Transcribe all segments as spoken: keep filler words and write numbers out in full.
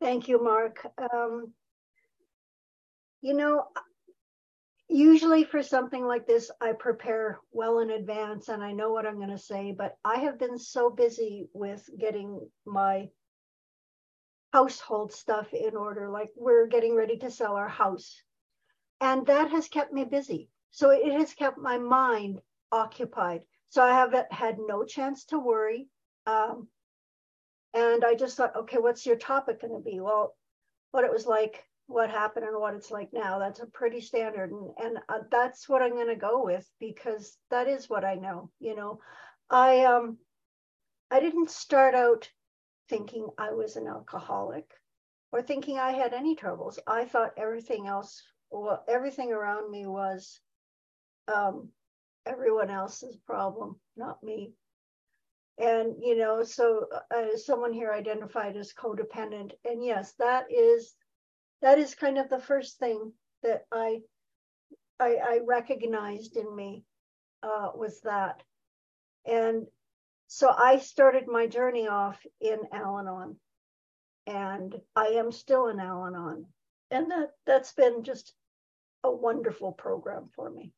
Thank you, Mark. Um, you know, usually for something like this, I prepare well in advance and I know what I'm going to say, but I have been so busy with getting my household stuff in order. Like we're getting ready to sell our house, and that has kept me busy. So it has kept my mind occupied. So I have had no chance to worry. Um, and I just thought, okay, what's your topic going to be? Well, what it was like, what happened, and what it's like now. That's a pretty standard, and and uh, that's what I'm going to go with because that is what I know. You know, I um I didn't start out thinking I was an alcoholic or thinking I had any troubles. I thought everything else, well, everything around me was um, everyone else's problem, not me. And, you know, so uh, someone here identified as codependent. And yes, that is, that is kind of the first thing that I, I, I recognized in me uh, was that. And so I started my journey off in Al-Anon, and I am still in Al-Anon. And that, that's been just a wonderful program for me.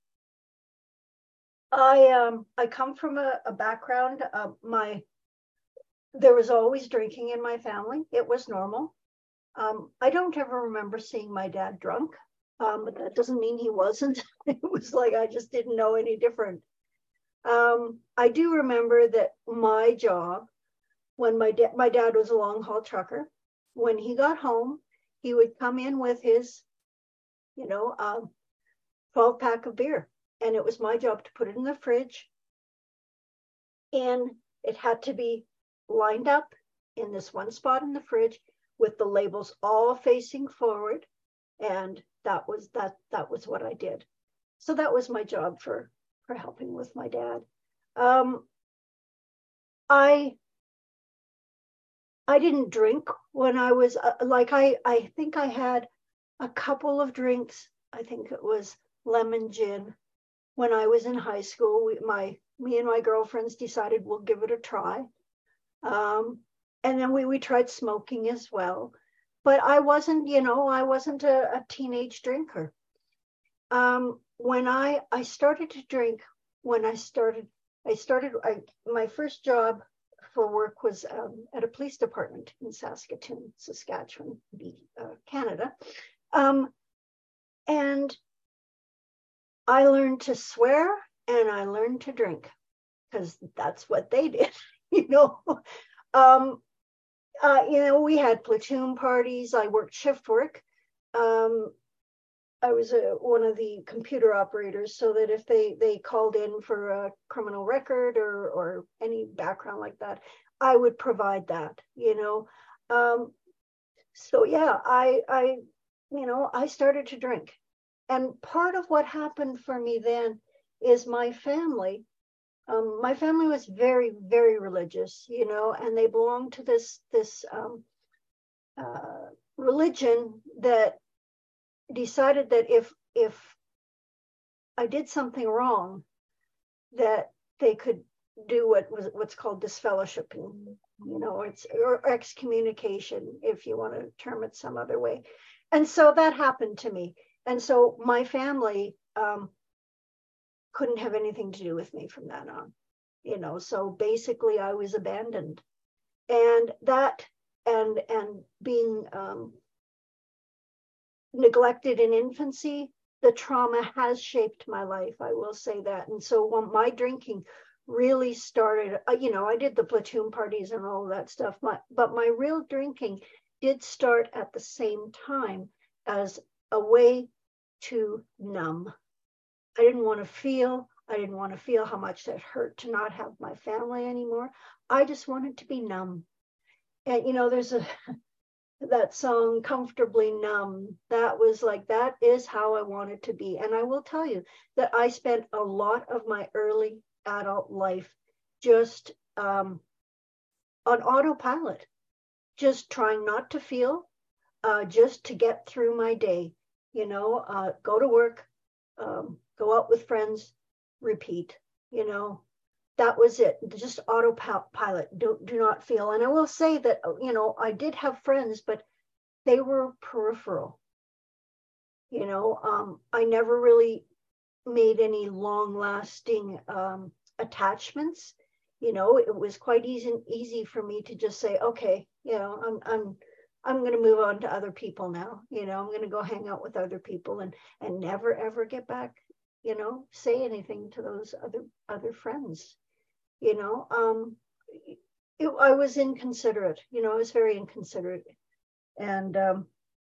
I um I come from a, a background. Uh, my there was always drinking in my family. It was normal. Um, I don't ever remember seeing my dad drunk, um, but that doesn't mean he wasn't. It was like I just didn't know any different. Um, I do remember that my job when my dad my dad was a long haul trucker. When he got home, he would come in with his, you know, um, twelve pack of beer, and it was my job to put it in the fridge, and it had to be lined up in this one spot in the fridge with the labels all facing forward, and that was that that was what I did. So that was my job for for helping with my dad. um i i didn't drink when I was uh, like i i think I had a couple of drinks. I think it was lemon gin when I was in high school. We, my me and my girlfriends decided we'll give it a try. Um, and then we we tried smoking as well. But I wasn't, you know, I wasn't a, a teenage drinker. Um, when I I started to drink, when I started, I started. I my first job for work was um, at a police department in Saskatoon, Saskatchewan, uh, Canada. Um, and I learned to swear and I learned to drink because that's what they did, you know. Um, uh, you know, we had platoon parties. I worked shift work. Um, I was a, one of the computer operators, so that if they they called in for a criminal record or or any background like that, I would provide that. You know, um, so yeah, I I you know I started to drink, and part of what happened for me then is my family. Um, my family was very, very religious, you know, and they belonged to this this um, uh, religion that decided that if if I did something wrong, that they could do what was what's called disfellowshipping, you know, it's or excommunication, if you want to term it some other way. And so that happened to me, and so my family um, couldn't have anything to do with me from that on, you know. So basically, I was abandoned, and that and and being um, neglected in infancy, the trauma has shaped my life. I will say that. And so when my drinking really started, uh, you know, I did the platoon parties and all that stuff, my, but my real drinking did start at the same time as a way to numb. I didn't want to feel, I didn't want to feel how much that hurt to not have my family anymore. I just wanted to be numb. And, you know, there's a, that song Comfortably Numb, that was like, that is how I wanted to be. And I will tell you that I spent a lot of my early adult life just um, on autopilot, just trying not to feel, uh, just to get through my day, you know, uh, go to work, um, go out with friends, repeat, you know. That was it, just autopilot. Do, do not feel. And I will say that, you know, I did have friends, but they were peripheral. You know, um, I never really made any long lasting um, attachments. You know, it was quite easy easy for me to just say, okay, you know, I'm I'm I'm going to move on to other people now. You know, I'm going to go hang out with other people and and never ever get back. You know, say anything to those other other friends. You know, um, it, I was inconsiderate. You know, I was very inconsiderate, and um,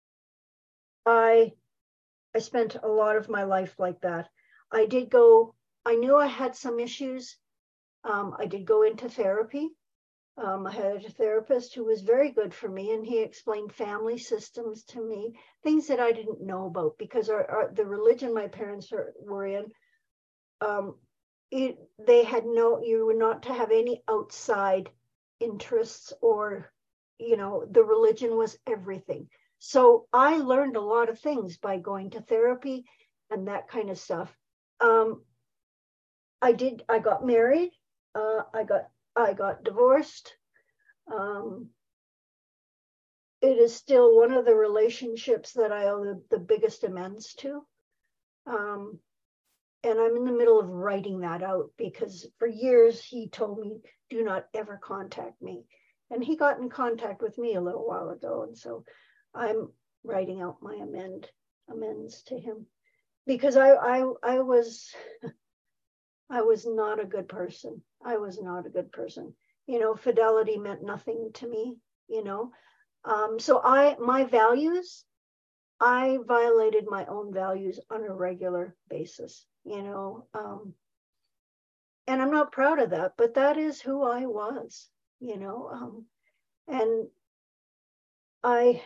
I I spent a lot of my life like that. I did go. I knew I had some issues. Um, I did go into therapy. Um, I had a therapist who was very good for me, and he explained family systems to me, things that I didn't know about because our, our, the religion my parents are, were in, um, it, they had no, you were not to have any outside interests or, you know, the religion was everything. So I learned a lot of things by going to therapy and that kind of stuff. Um, I did, I got married. Uh, I got I got divorced. Um, it is still one of the relationships that I owe the, the biggest amends to. Um, and I'm in the middle of writing that out because for years he told me, do not ever contact me. And he got in contact with me a little while ago. And so I'm writing out my amend amends to him because I I I was I was not a good person. I was not a good person. You know, fidelity meant nothing to me, you know. Um, so I, my values, I violated my own values on a regular basis, you know. Um, and I'm not proud of that, but that is who I was, you know. Um, and I,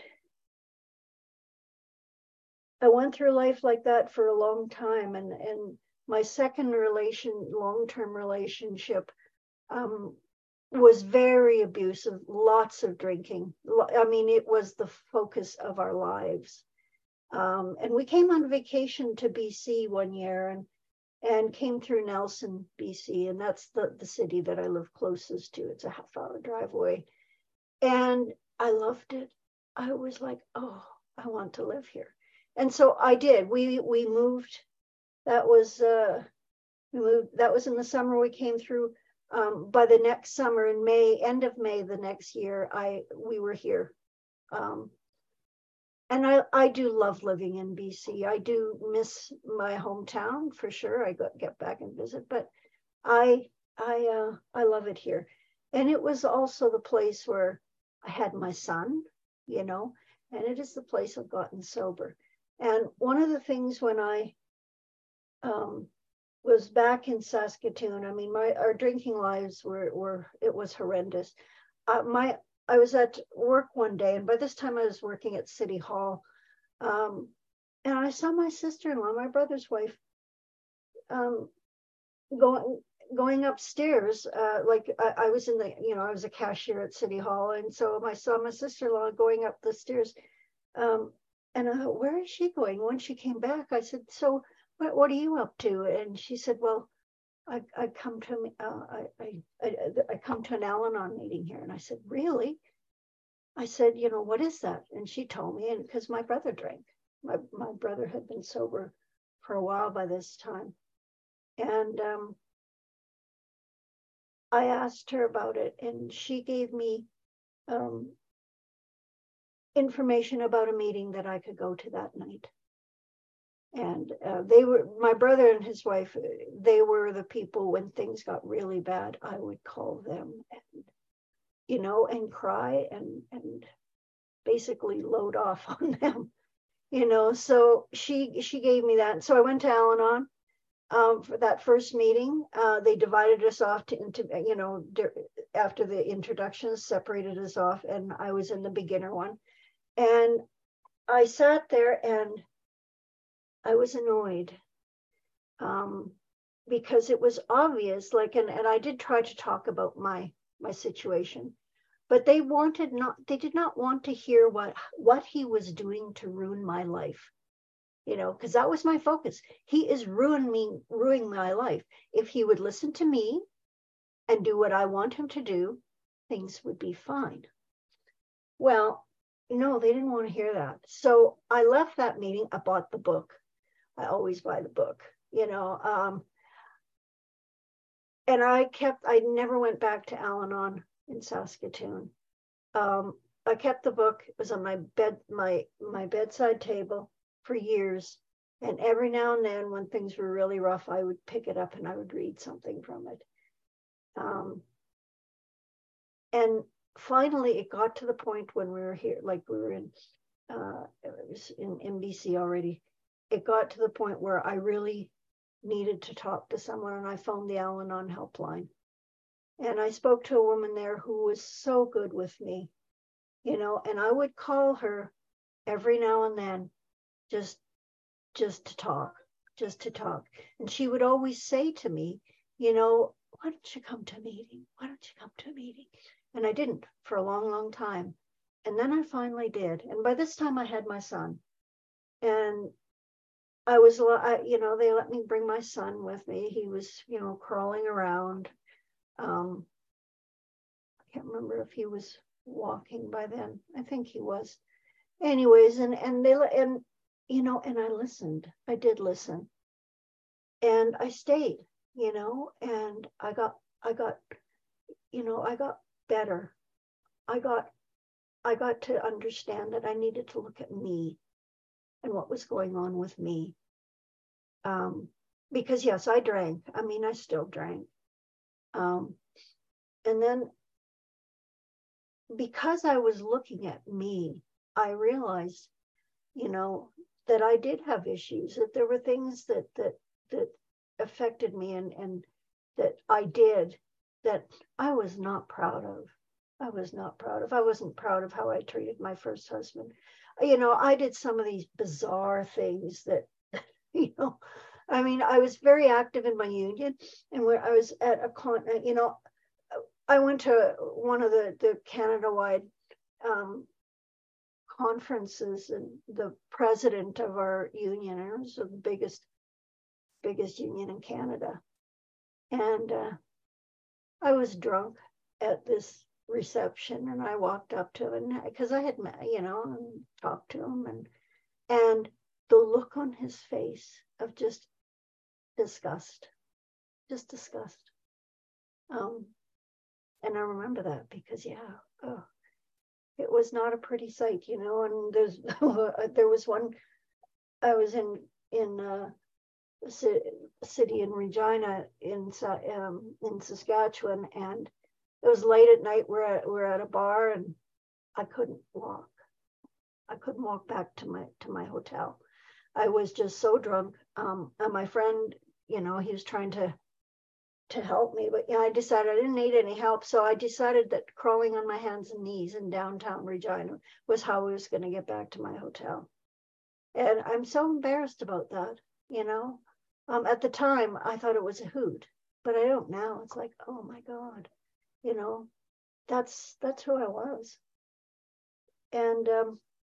I went through life like that for a long time. And, and my second relation, long-term relationship, um, was very abusive, lots of drinking. I mean, it was the focus of our lives. Um, and we came on vacation to B C one year and and came through Nelson, B C, and that's the, the city that I live closest to. It's a half hour drive away. And I loved it. I was like, oh, I want to live here. And so I did. We we moved. That was uh we moved that was in the summer we came through. Um, by the next summer in May, end of May the next year, I we were here. Um, and I, I do love living in B C. I do miss my hometown for sure. I got get back and visit, but I I uh, I love it here. And it was also the place where I had my son, you know, and it is the place I've gotten sober. And one of the things when I um, was back in Saskatoon, I mean, my our drinking lives were were it was horrendous. Uh, my I was at work one day, and by this time I was working at City Hall, um, and I saw my sister-in-law, my brother's wife, um, going going upstairs. Uh, like I, I was in the, you know, I was a cashier at City Hall, and so I saw my sister-in-law going up the stairs, um, and I thought, where is she going? When she came back, I said, so what what are you up to? And she said, well, I, I come to uh, I, I, I I come to an Al-Anon meeting here, and I said, really? I said, you know, what is that? And she told me, and because my brother drank, my my brother had been sober for a while by this time, and um, I asked her about it, and she gave me um, information about a meeting that I could go to that night. And uh, they were, my brother and his wife, they were the people when things got really bad, I would call them and, you know, and cry and, and basically load off on them, you know. So she, she gave me that. So I went to Al-Anon um, for that first meeting. Uh, they divided us off to, into, you know, after the introductions, separated us off, and I was in the beginner one. And I sat there and I was annoyed um, because it was obvious, like, and, and I did try to talk about my my situation, but they wanted not, they did not want to hear what what he was doing to ruin my life, you know, because that was my focus. He is ruining me, ruining my life. If he would listen to me and do what I want him to do, things would be fine. Well, no, they didn't want to hear that. So I left that meeting. I bought the book. I always buy the book, you know. Um, and I kept, I never went back to Al-Anon in Saskatoon. Um, I kept the book. It was on my bed, my my bedside table for years. And every now and then, when things were really rough, I would pick it up and I would read something from it. Um, and finally, it got to the point when we were here, like we were in, uh, it was in M B C already. It got to the point where I really needed to talk to someone, and I phoned the Al-Anon helpline. And I spoke to a woman there who was so good with me, you know, and I would call her every now and then just just to talk, just to talk. And she would always say to me, you know, why don't you come to a meeting? Why don't you come to a meeting? And I didn't for a long, long time. And then I finally did. And by this time I had my son. And I was, I, you know, they let me bring my son with me. He was, you know, crawling around. Um, I can't remember if he was walking by then. I think he was. Anyways, and and they and you know, and I listened. I did listen, and I stayed. You know, and I got, I got, you know, I got better. I got, I got to understand that I needed to look at me and what was going on with me. Um, because yes, I drank. I mean, I still drank. Um, and then because I was looking at me, I realized, you know, that I did have issues, that there were things that that that affected me and and that I did that I was not proud of. I was not proud of. I wasn't proud of how I treated my first husband. You know, I did some of these bizarre things that, you know, I mean, I was very active in my union, and where I was at a con, you know, I went to one of the the Canada-wide um, conferences, and the president of our union, and it was the biggest biggest union in Canada, and uh, I was drunk at this reception, and I walked up to him because I had met, you know, and talked to him, and and the look on his face of just disgust, just disgust. Um, and I remember that because yeah, oh, it was not a pretty sight, you know. And there's there was one, I was in in uh, a city in Regina in um, in Saskatchewan, and it was late at night. We're at we're at a bar, and I couldn't walk. I couldn't walk back to my to my hotel. I was just so drunk. Um, and my friend, you know, he was trying to to help me, but yeah, I decided I didn't need any help. So I decided that crawling on my hands and knees in downtown Regina was how I was going to get back to my hotel. And I'm so embarrassed about that, you know. Um, at the time, I thought it was a hoot, but I don't now. It's like, oh my God, you know, that's that's who I was. And um,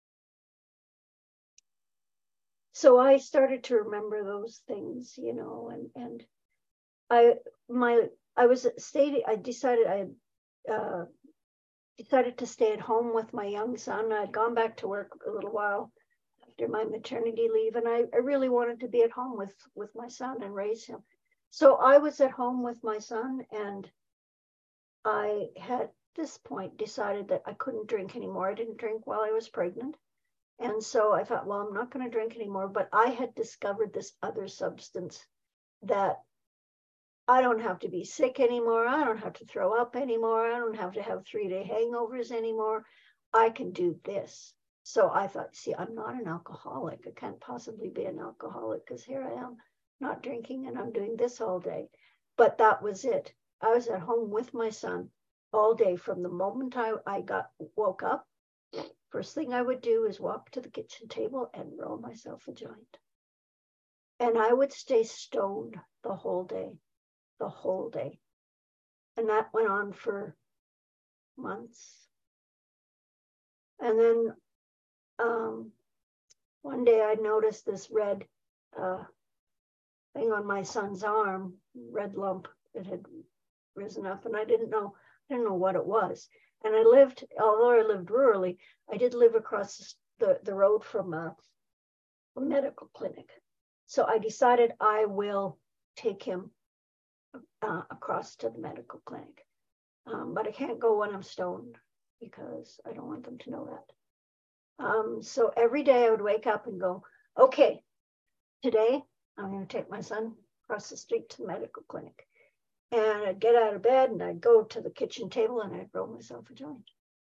so I started to remember those things, you know, and and I my I was stayed. I decided I had uh, decided to stay at home with my young son. I'd gone back to work a little while after my maternity leave, and I, I really wanted to be at home with with my son and raise him. So I was at home with my son, and I had at this point decided that I couldn't drink anymore. I didn't drink while I was pregnant. And so I thought, well, I'm not going to drink anymore. But I had discovered this other substance that I don't have to be sick anymore. I don't have to throw up anymore. I don't have to have three day hangovers anymore. I can do this. So I thought, see, I'm not an alcoholic. I can't possibly be an alcoholic because here I am not drinking and I'm doing this all day. But that was it. I was at home with my son all day from the moment I, I got woke up. First thing I would do is walk to the kitchen table and roll myself a joint. And I would stay stoned the whole day. the whole day. And that went on for months. And then um, one day I noticed this red uh, thing on my son's arm, red lump that had risen up, and I didn't know, I didn't know what it was. And I lived, although I lived rurally, I did live across the, the road from a, a medical clinic. So I decided I will take him uh, across to the medical clinic. Um, but I can't go when I'm stoned because I don't want them to know that. Um, so every day I would wake up and go, okay, today I'm going to take my son across the street to the medical clinic. And I'd get out of bed and I'd go to the kitchen table and I'd roll myself a joint.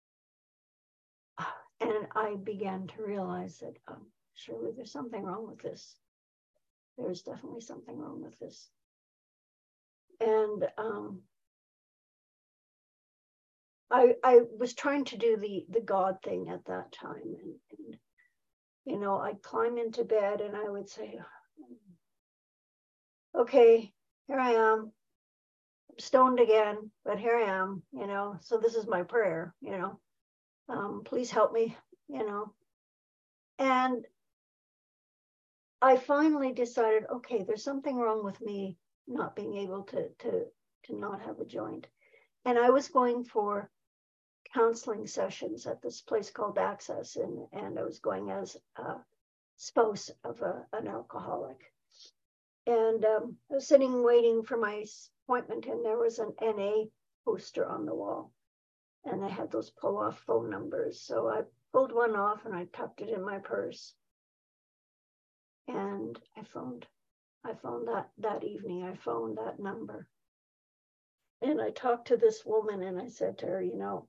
And I began to realize that um, surely there's something wrong with this. There's definitely something wrong with this. And um, I I was trying to do the the God thing at that time. And, and you know, I'd climb into bed and I would say, okay, here I am. Stoned again, but here I am, you know, so this is my prayer, you know, um, please help me, you know. And I finally decided, okay, there's something wrong with me not being able to, to, to not have a joint. And I was going for counseling sessions at this place called Access, and, and I was going as a spouse of a, an alcoholic. And um, I was sitting waiting for my appointment, and there was an N A poster on the wall, and they had those pull-off phone numbers. So I pulled one off and I tucked it in my purse, and I phoned. I phoned that that evening. I phoned that number, and I talked to this woman, and I said to her, you know,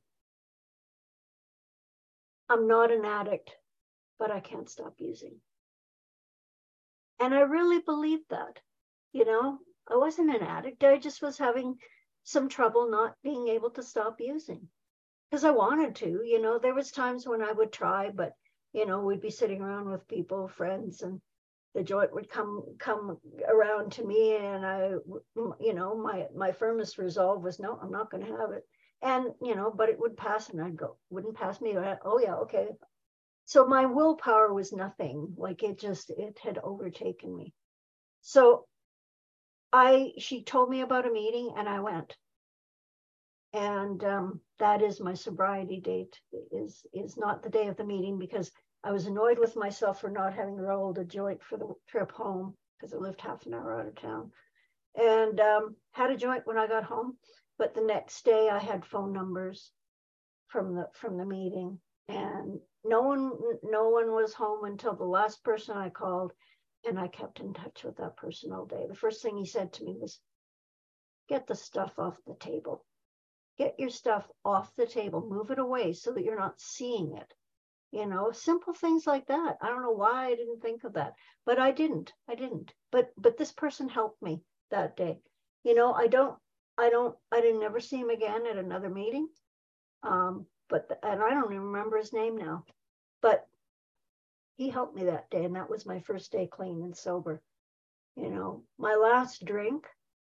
I'm not an addict, but I can't stop using. And I really believed that, you know. I wasn't an addict. I just was having some trouble not being able to stop using because I wanted to, you know. There was times when I would try, but, you know, we'd be sitting around with people, friends, and the joint would come come around to me, and I, you know, my, my firmest resolve was, no, I'm not going to have it. And, you know, but it would pass, and I'd go, wouldn't pass me. I'd, oh, yeah, okay. So my willpower was nothing. Like it just, it had overtaken me. So I, she told me about a meeting and I went. And um, that is my sobriety date, is, is not the day of the meeting, because I was annoyed with myself for not having rolled a joint for the trip home, because I lived half an hour out of town, and um, had a joint when I got home. But the next day I had phone numbers from the, from the meeting, and no one, no one was home until the last person I called. And I kept in touch with that person all day. The first thing he said to me was, get the stuff off the table. Get your stuff off the table. Move it away so that you're not seeing it. You know, simple things like that. I don't know why I didn't think of that, but I didn't. I didn't. But but this person helped me that day. You know, I don't, I don't, I didn't never see him again at another meeting. Um, but, and I don't even remember his name now. But he helped me that day, and that was my first day clean and sober. You know, my last drink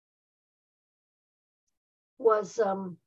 was, um,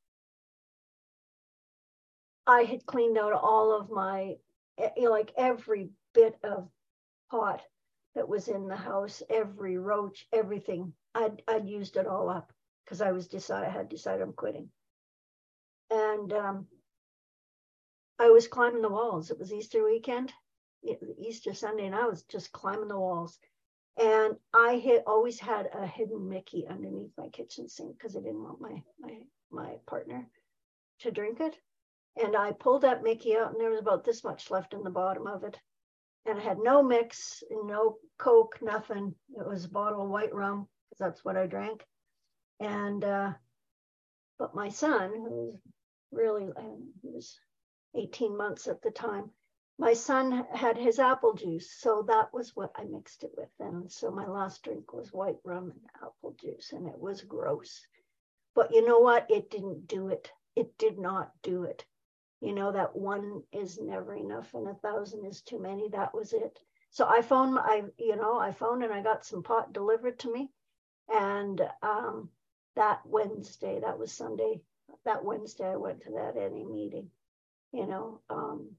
I had cleaned out all of my, you know, like every bit of pot that was in the house, every roach, everything. I'd, I'd used it all up because I was decided, I had decided I'm quitting. And um, I was climbing the walls. It was Easter weekend, Easter Sunday, and I was just climbing the walls. And I had always had a hidden Mickey underneath my kitchen sink because I didn't want my, my, my partner to drink it. And I pulled that Mickey out, and there was about this much left in the bottom of it. And I had no mix, no Coke, nothing. It was a bottle of white rum, because that's what I drank. And, uh, but my son, who was really, he was eighteen months at the time, my son had his apple juice. So that was what I mixed it with. And so my last drink was white rum and apple juice, and it was gross. But you know what? It didn't do it. It did not do it. You know, that one is never enough and a thousand is too many. That was it. So I phoned, I, you know, I phoned and I got some pot delivered to me. And um, that Wednesday, that was Sunday, that Wednesday, I went to that N A meeting, you know. Um,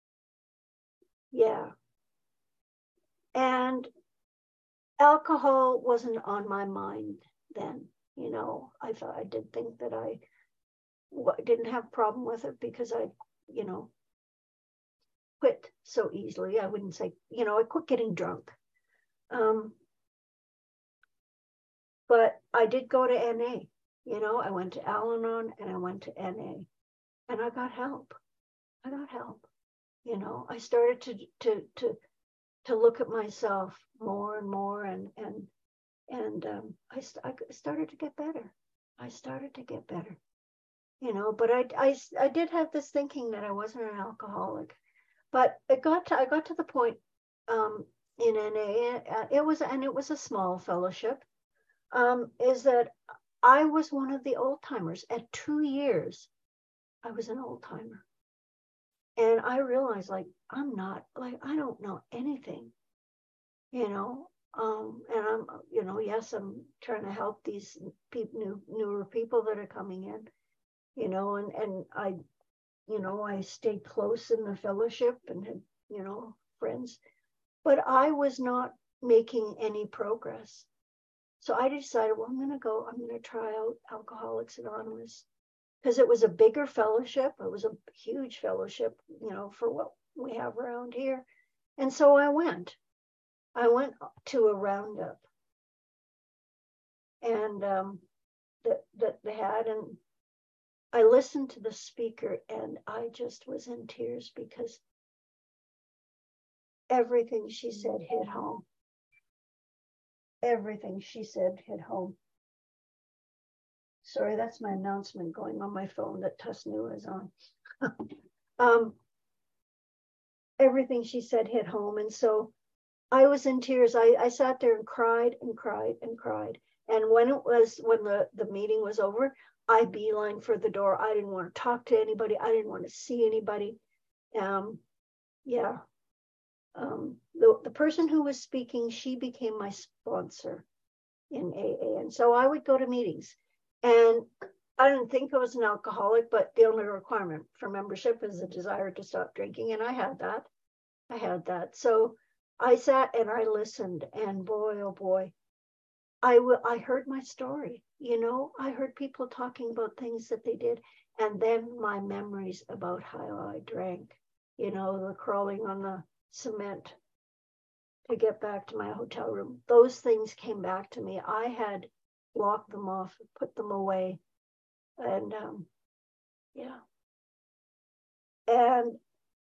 yeah. And alcohol wasn't on my mind then, you know. I thought, I did think that I didn't have a problem with it because I, you know, quit so easily. I wouldn't say, you know, I quit getting drunk. Um, but I did go to N A. You know, I went to Al-Anon and I went to N A, and I got help. I got help. You know, I started to to to to look at myself more and more, and and and um, I, I started to get better. I started to get better. You know, but I, I I did have this thinking that I wasn't an alcoholic, but it got to I got to the point um, in N A. It was and it was a small fellowship. Um, is that I was one of the old timers. At two years, I was an old timer. And I realized, like, I'm not, like, I don't know anything, you know. Um, and I'm, you know, yes, I'm trying to help these people, new, newer people that are coming in, you know, and, and I, you know, I stayed close in the fellowship and had, you know, friends, but I was not making any progress. So I decided, well, I'm going to go, I'm going to try out Alcoholics Anonymous, because it was a bigger fellowship. It was a huge fellowship, you know, for what we have around here. And so I went. I went to a roundup, and um, that that they had, and I listened to the speaker, and I just was in tears because everything she said hit home. Everything she said hit home. Sorry, that's my announcement going on my phone that Tusnu is on. um, everything she said hit home. And so I was in tears. I, I sat there and cried and cried and cried. And when it was, when the, the meeting was over, I beeline for the door. I didn't want to talk to anybody. I didn't want to see anybody. Um, yeah. Um, the, the person who was speaking, she became my sponsor in A A. And so I would go to meetings. And I didn't think I was an alcoholic, but the only requirement for membership is a desire to stop drinking. And I had that. I had that. So I sat and I listened, and boy, oh boy, I, w- I heard my story. You know, I heard people talking about things that they did. And then my memories about how I drank, you know, the crawling on the cement to get back to my hotel room. Those things came back to me. I had blocked them off, put them away. And um, yeah. And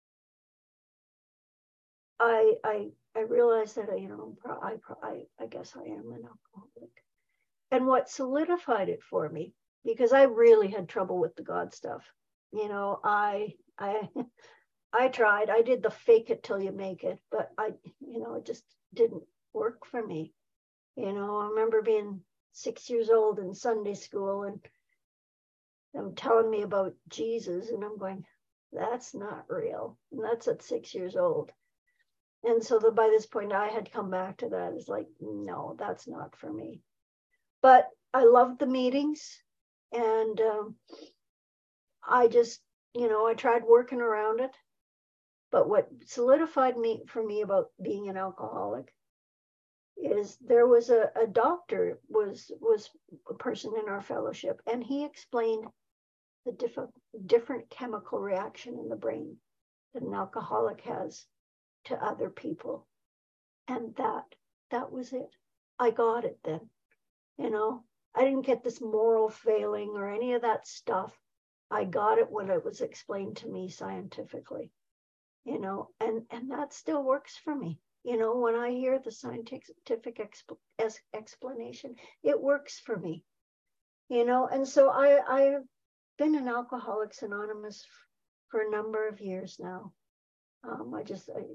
I, I, I realized that, you know, I, I, I guess I am an alcoholic. And what solidified it for me, because I really had trouble with the God stuff. You know, I, I, I tried, I did the fake it till you make it, but I, you know, it just didn't work for me. You know, I remember being six years old in Sunday school, and them telling me about Jesus, and I'm going, that's not real. And that's at six years old. And so the, by this point, I had come back to that. It's like, no, that's not for me. But I loved the meetings, and um, I just, you know, I tried working around it. But what solidified me for me about being an alcoholic is there was a, a doctor was was a person in our fellowship, and he explained the different different chemical reaction in the brain that an alcoholic has to other people. And that that was it. I got it then. You know, I didn't get this moral failing or any of that stuff. I got it when it was explained to me scientifically. You know, and and that still works for me. You know, when I hear the scientific exp- explanation, it works for me. You know, and so I I've been an Alcoholics Anonymous for a number of years now. Um, I just I,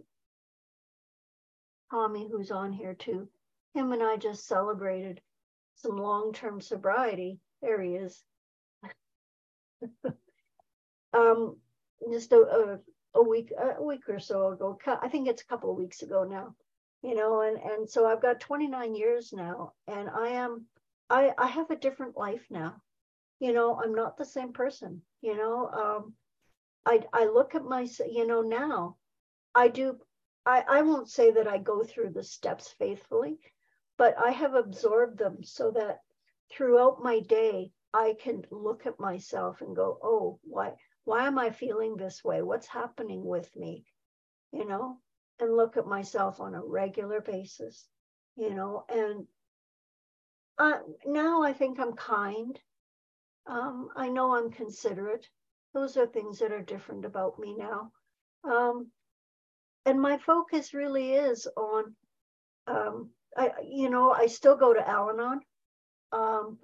Tommy, who's on here too, him and I just celebrated some long-term sobriety. There he is. um, just a, a a week a week or so ago. I think it's a couple of weeks ago now. You know, and and so I've got twenty-nine years now, and I am I I have a different life now. You know, I'm not the same person. You know, um, I I look at my, you know, now I do. I I won't say that I go through the steps faithfully, but I have absorbed them so that throughout my day, I can look at myself and go, oh, why, why am I feeling this way? What's happening with me? You know, and look at myself on a regular basis, you know, and uh, now I think I'm kind. Um, I know I'm considerate. Those are things that are different about me now. Um, and my focus really is on, um, I, you know, I still go to Al-Anon. Um,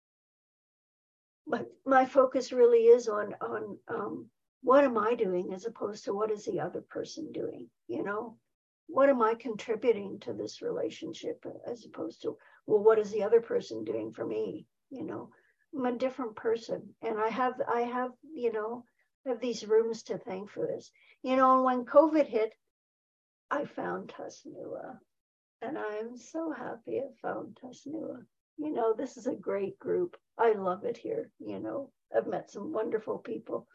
but my focus really is on, on um, what am I doing as opposed to what is the other person doing, you know? What am I contributing to this relationship as opposed to, well, what is the other person doing for me? You know, I'm a different person, and I have, I have, you know, I have these rooms to thank for this. You know, when COVID hit, I found Tusnua, and I'm so happy I found Tusnua. You know, this is a great group. I love it here. You know, I've met some wonderful people.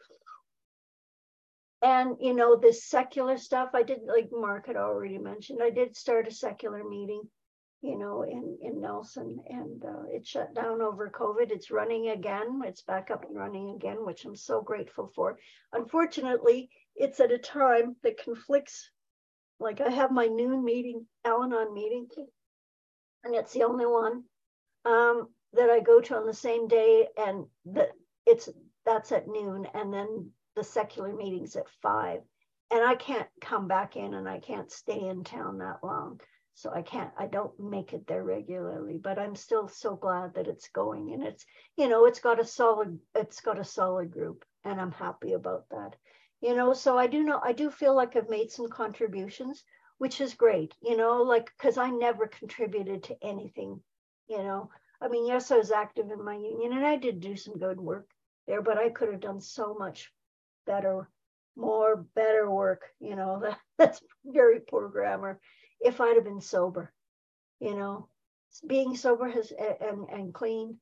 And, you know, this secular stuff, I did, like Mark had already mentioned, I did start a secular meeting, you know, in, in Nelson, and uh, it shut down over COVID. It's running again. It's back up and running again, which I'm so grateful for. Unfortunately, it's at a time that conflicts. Like I have my noon meeting, Al-Anon meeting, and it's the only one um, that I go to on the same day, and that it's that's at noon, and then the secular meetings at five, and I can't come back in, and I can't stay in town that long, so I can't, I don't make it there regularly, but I'm still so glad that it's going, and it's, you know, it's got a solid, it's got a solid group, and I'm happy about that, you know. So I do know, I do feel like I've made some contributions, which is great, you know, like, because I never contributed to anything, you know. I mean, yes, I was active in my union, and I did do some good work there, but I could have done so much better, more better work, you know. That, that's very poor grammar. If I'd have been sober, you know, being sober has and and clean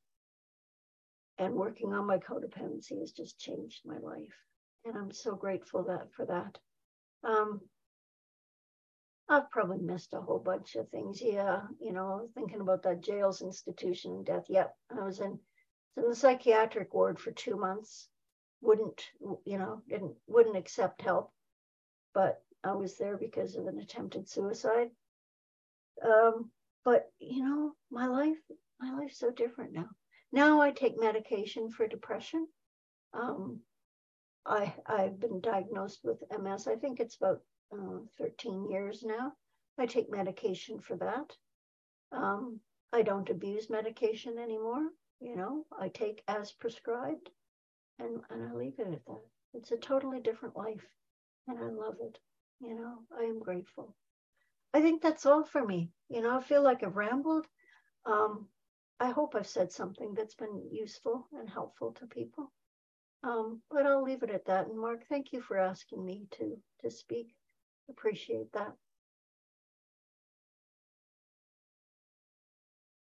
and working on my codependency has just changed my life, and I'm so grateful that for that. Um, I've probably missed a whole bunch of things. Yeah, you know, thinking about that jails, institution, death. Yep, I was in in the psychiatric ward for two months. Wouldn't, you know, didn't wouldn't accept help, but I was there because of an attempted suicide. Um, but you know, my life, my life's so different now. Now I take medication for depression. Um, I I've been diagnosed with M S. I think it's about uh, thirteen years now. I take medication for that. Um, I don't abuse medication anymore. You know, I take as prescribed. And, and I leave it at that. It's a totally different life, and I love it. You know, I am grateful. I think that's all for me. You know, I feel like I've rambled. Um, I hope I've said something that's been useful and helpful to people. Um, but I'll leave it at that. And Mark, thank you for asking me to to speak. Appreciate that.